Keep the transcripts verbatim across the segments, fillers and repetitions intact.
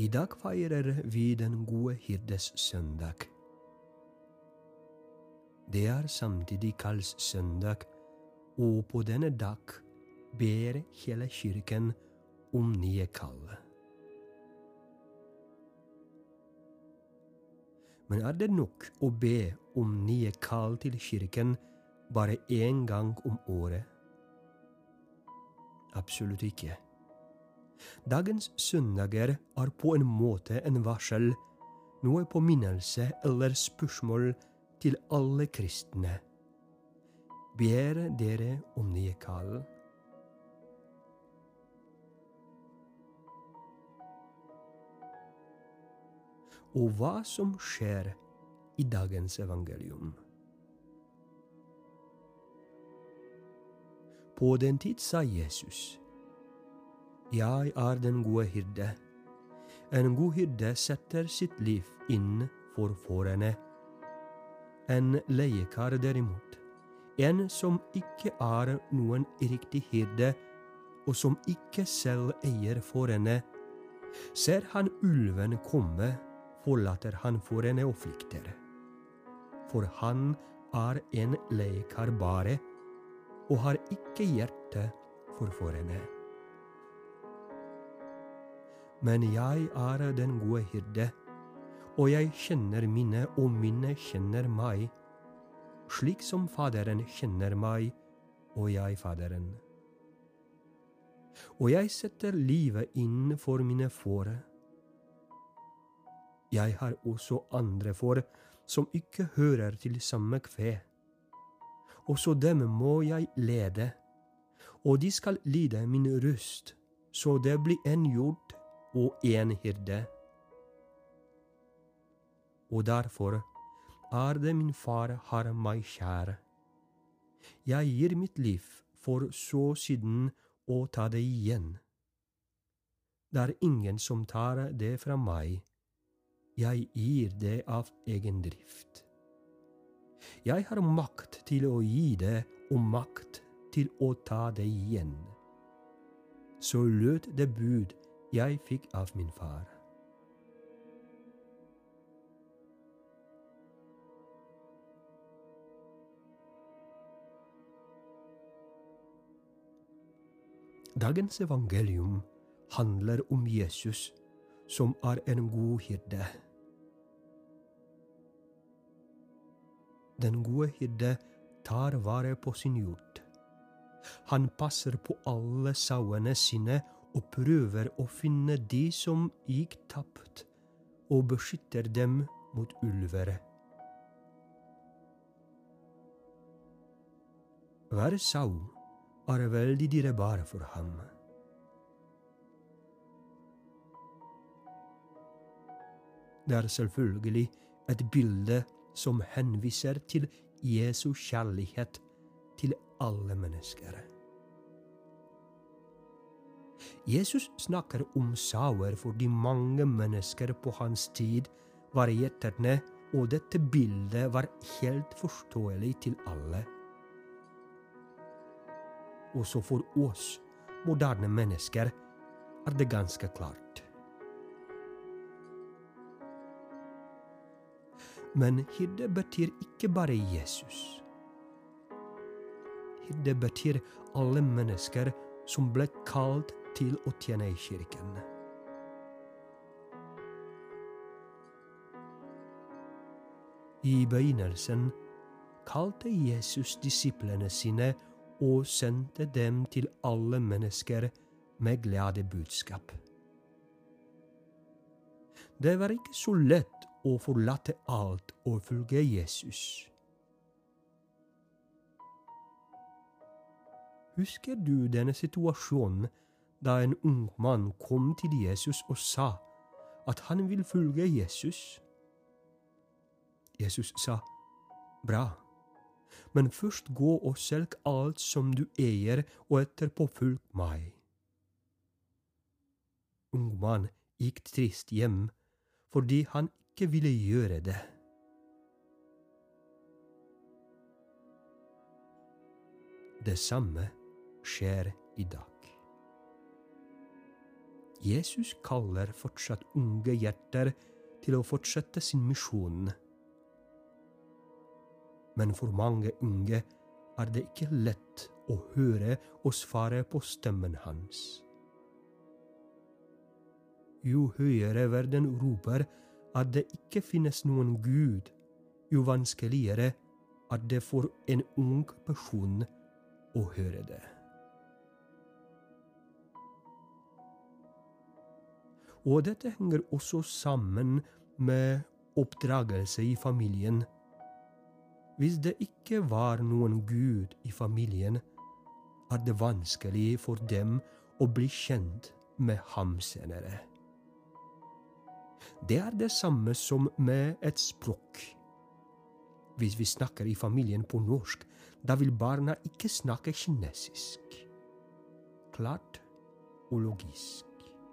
I dag feirer vi den gode hirdes søndag. Det er samtidig kalles søndag, og på denne dag ber hele kirken om nye kall. Men er det nok å be om nye kall til kirken bare én gang om året? Absolutt ikke. Dagens søndager er på en måte en varsel, noe påminnelse eller spørsmål til alle kristne. Ber dere om nye kall? Og hva som skjer i dagens evangelium? På den tid sa Jesus: Jeg er den gode hyrde. En god hyrde setter sitt liv inn for fårene. En leiekar derimot, en som ikke er noen riktig hyrde, og som ikke selv eier fårene, ser han ulven komme, forlater han fårene og flykter. For han er en leiekar bare, og har ikke hjerte for fårene. Men jeg er den gode hyrde, og jeg kjenner mine, og mine kjenner meg, slik som Faderen kjenner meg, og jeg Faderen. Og jeg setter livet inn for mine får. Jeg har også andre får, som ikke hører til samme kve. Også dem må jeg lede, og de skal lyde min røst, så det blir en hjord og en hyrde. Og derfor er det min far har meg kjær. Jeg gir mitt liv for så siden å ta det igjen. Det er ingen som tar det fra meg. Jeg gir det av egen drift. Jeg har makt til å gi det, og makt til å ta det igjen. Så lød det bud jeg fikk av min far. Dagens evangelium handler om Jesus, som er en god hyrde. Den gode hyrde tar vare på sin hjord. Han passer på alle sauene sine og prøver å finne de som gikk tapt, og beskytter dem mot ulver. Hver sau er veldig dyrebar for ham. Det er selvfølgelig et bilde som henviser til Jesu kjærlighet til alle mennesker. Jesus snakker om sauer fordi mange mennesker på hans tid var gjeterne, og dette bildet var helt forståelig til alle. Også for oss, moderne mennesker, er det ganske klart. Men hyrde betyr ikke bare Jesus. Hyrde betyr alle mennesker som ble kalt til å tjene i kirken. I begynnelsen kalte Jesus disiplene sine og sendte dem til alle mennesker med glade budskap. Det var ikke så lett å forlate alt og følge Jesus. Husker du denne situasjonen da en ung mann kom til Jesus og sa at han vil følge Jesus? Jesus sa, bra, men først gå og selg alt som du eier, og etterpå følg meg. Ung mann gikk trist hjem, fordi han ikke ville gjøre det. Det samme skjer i dag. Jesus kaller fortsatt unge hjerter til å fortsette sin misjon. Men for mange unge er det ikke lett å høre og svare på stemmen hans. Jo høyere verden roper at det ikke finnes noen Gud, jo vanskeligere er det for en ung person å høre det. Og dette henger også sammen med oppdragelse i familien. Hvis det ikke var noen Gud i familien, er det vanskelig for dem å bli kjent med ham senere. Det er det samme som med et språk. Hvis vi snakker i familien på norsk, da vil barna ikke snakke kinesisk. Klart og logisk.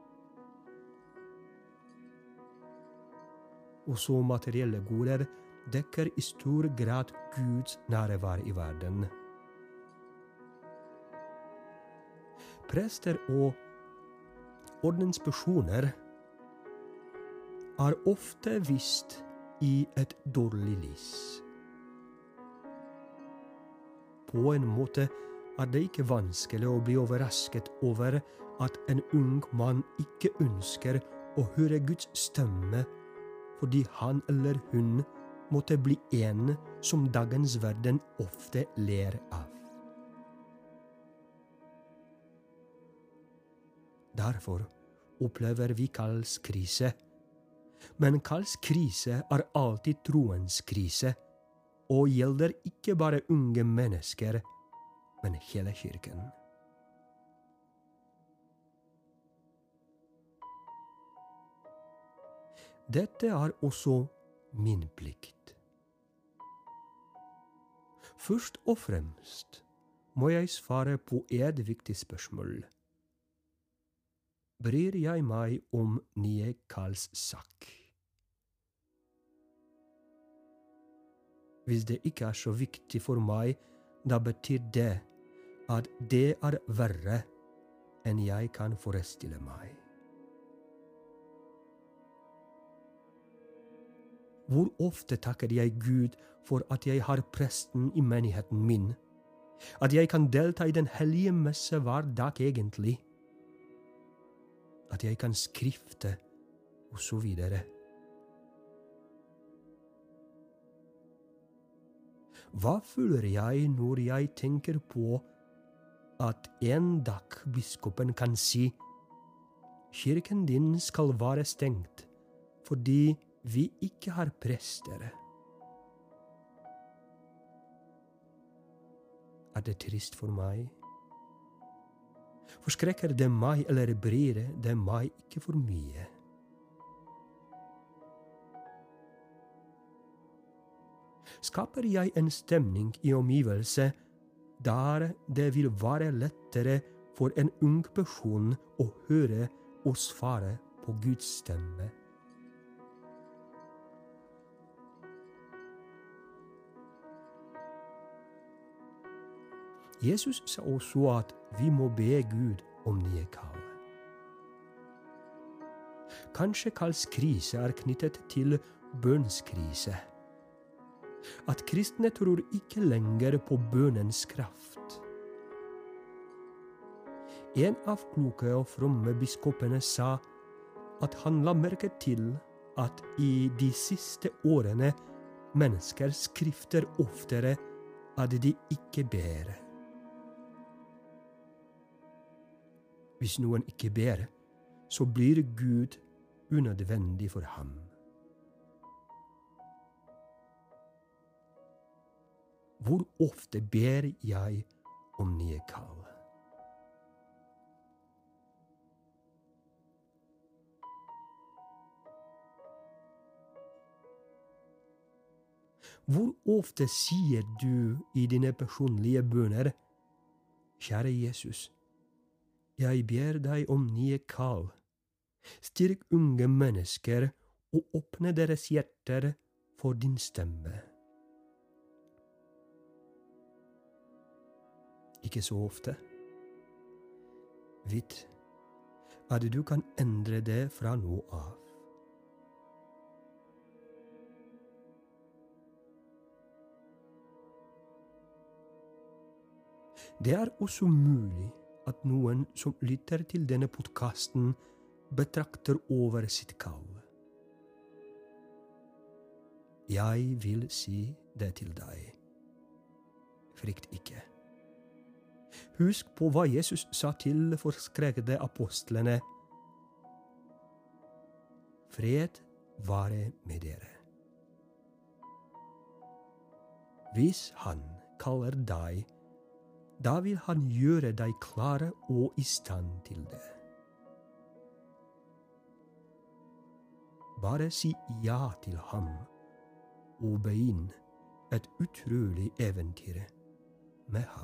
Også materielle goder dekker i stor grad Guds nærvær i verden. Prester og ordenspersoner er ofte vist i et dårlig lys. På en måte er det ikke vanskelig å bli overrasket over at en ung mann ikke ønsker å høre Guds stemme, fordi han eller hun måtte bli en som dagens verden ofte ler av. Derfor opplever vi Karls krise. Men Karls krise er alltid troens krise, og gjelder ikke bare unge mennesker, men hele kirken. Dette er også min plikt. Først og fremst må jeg svare på et viktig spørsmål. Bryr jeg meg om nye Karls sak? Hvis det ikke er så viktig for meg, da betyr det at det er verre enn jeg kan forestille meg. Hvor ofte takker jeg Gud for at jeg har presten i menigheten min, at jeg kan delta i den hellige messe hver dag egentlig, at jeg kan skrifte, og så videre. Hva føler jeg når jeg tenker på at en dag biskopen kan si «Kirken din skal være stengt, fordi vi ikke har prester»? Er det trist for meg? Forskrekker det meg eller bryr det meg ikke for mye? Skaper jeg en stemning i omgivelse der det vil være lettere for en ung person å høre og svare på Guds stemme? Jesus sa også at vi må be Gud om nye kall. Kanskje Karls krise er knyttet til bønnskrise. At kristne tror ikke lenger på bønnens kraft. En av kloke og fromme biskopene sa at han la merke til at i de siste årene mennesker skrifter oftere at de ikke ber. Hvis noen ikke ber, så blir Gud unødvendig for ham. Hvor ofte ber jeg om nye kall? Hvor ofte sier du i dine personlige bønner, «Kjære Jesus, jeg ber deg om nye kall. Styrk unge mennesker og åpne deres hjerter for din stemme». Ikke så ofte. Vitt, at du kan endre det fra nå av. Det er også mulig at noen som lytter til denne podcasten betrakter over sitt kall. Jeg vil si det til deg. Frykt ikke. Husk på hva Jesus sa til forskrekkede apostlene. Fred være med dere. Hvis han kaller deg, da vil han gjøre deg klare og i stand til det. Bare si ja til ham og begynn et utrolig eventyr med ham.